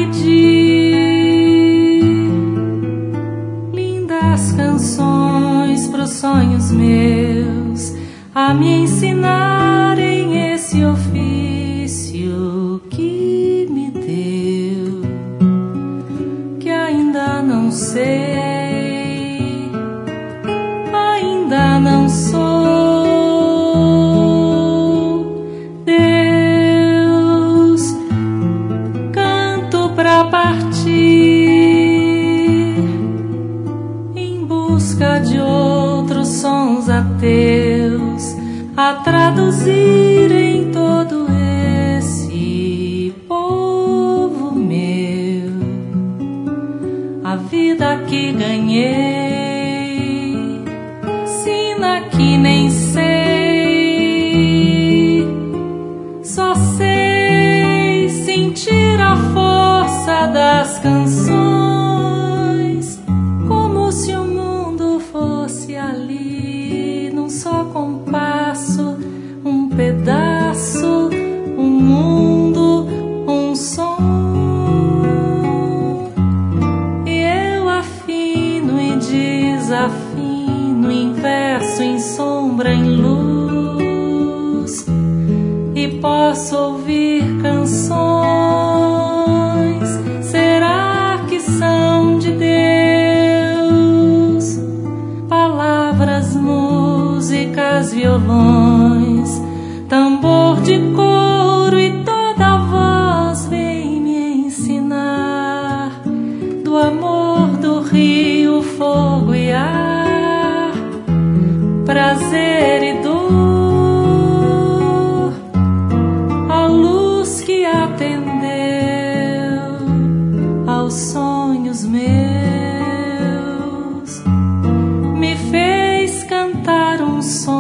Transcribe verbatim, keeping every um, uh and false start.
pedir lindas canções pros sonhos meus, a me ensinarem esse ofício que me deu, que ainda não sei, ainda não sou. Deus, canto pra partir em busca de outros sons ateus, a traduzir em todo esse povo meu a vida que ganhei, sina que nem sei, só sei sentir a força das canções, como se o mundo fosse ali num só compasso, um pedaço, um mundo, um som. E eu afino e desafino em verso, em sombra, em luz, e posso ouvir canções. Será que são de Deus? Palavras, músicas, violões, tambor de couro e toda voz vem me ensinar do amor do rio, fogo e ar, prazer e dor, a luz que atendeu aos sonhos meus, me fez cantar um som